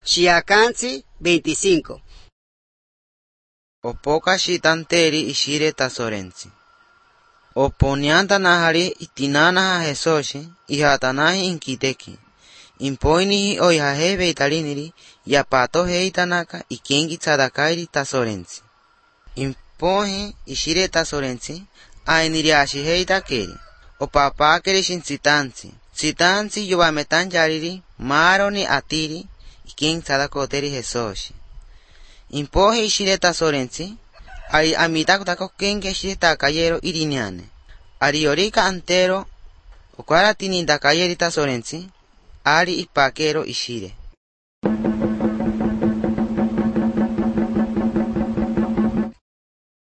Chiacansi 25. Opoka shitanteri ishire tasorensi. Oponianta nahari itinanaha hesoshi, ihatanahi inkiteki. Impoinihi oihahe veitaliniri, yapato heitanaka ikengi tzadakairi tasorensi. Impohi ishire tasorensi, ainiriashi heitakeri. Opapakeri shintsitansi. Tsitansi yuvametan yariri, maroni atiri, ikengi tzadakoteri hesoshi. Impohi ishire tasorensi, ari amitakutako kenge ishire takayero iriniane. Ari yorika antero, okwara tinintakayeri tasorensi, ari ipakero ishire.